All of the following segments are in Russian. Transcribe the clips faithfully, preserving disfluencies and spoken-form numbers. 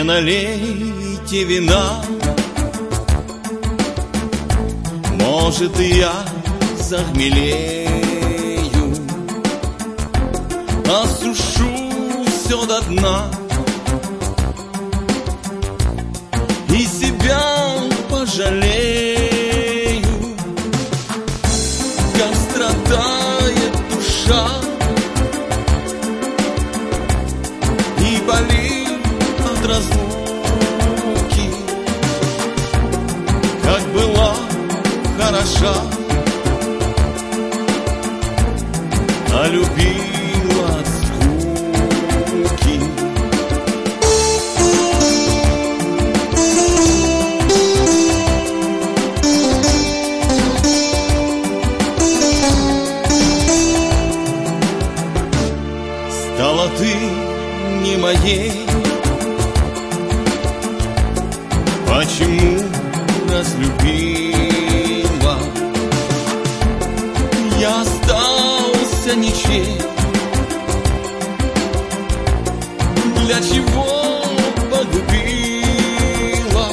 налейте вина, может, и я захмелею, осушу все до дна и себя пожалею, как страдает душа и болит от разлуки, как была хороша, а любила от скуки. Стала ты не моей, почему разлюбила? Я остался ничей. Для чего погубила?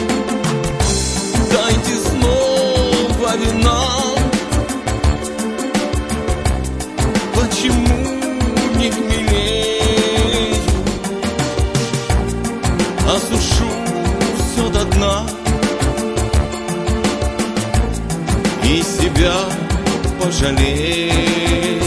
Дайте снова вина. Почему не хмелею? Осушу все до дна и себя пожалею.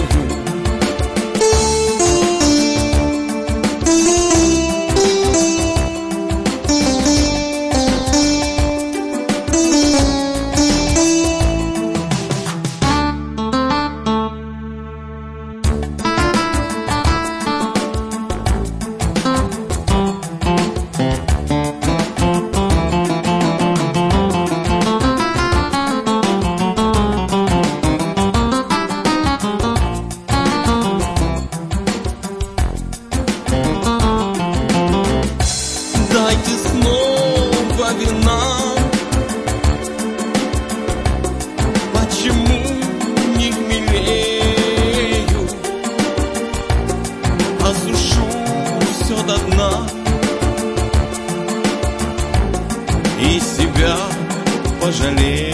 Дайте снова вина. Почему не хмелею? Осушу все до дна и себя пожалею.